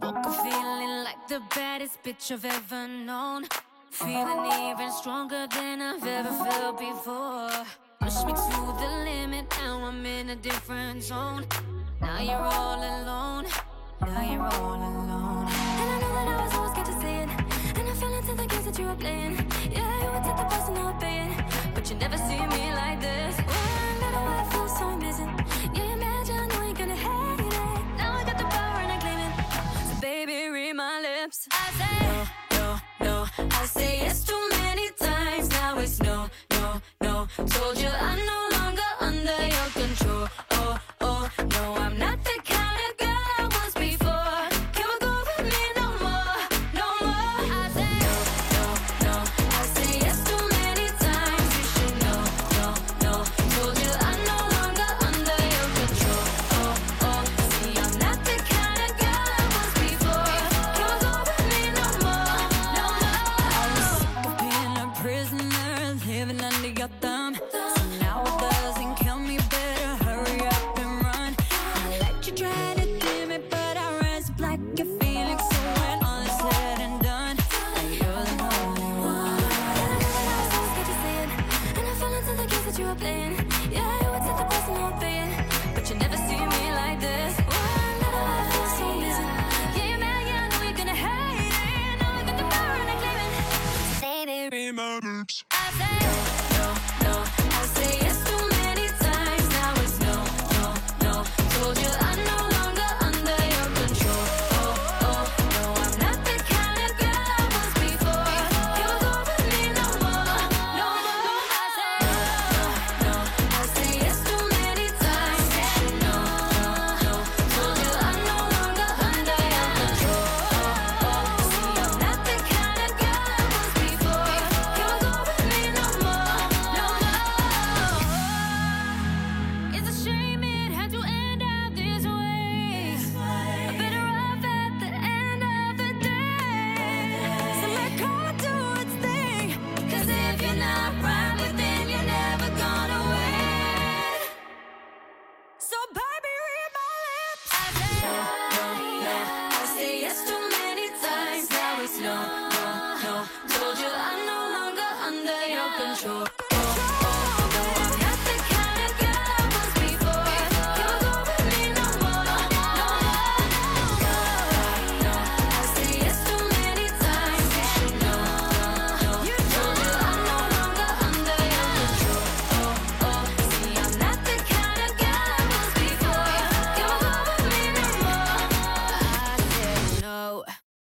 Woke up feeling like the baddest bitch I've ever known. Feeling even stronger than I've ever felt before. Push me to the limit, now I'm in a different zone. Now you're all alone, now you're all alone. And I know that I was always scared to say it, and I fell into the games that you were playing. Yeah, you would take the price and I would pay it, but you never see me like this. One little I feel so amazing. Yeah, imagine I know you're gonna hate it. Now I got the power and I claim it. So baby, read my lips. I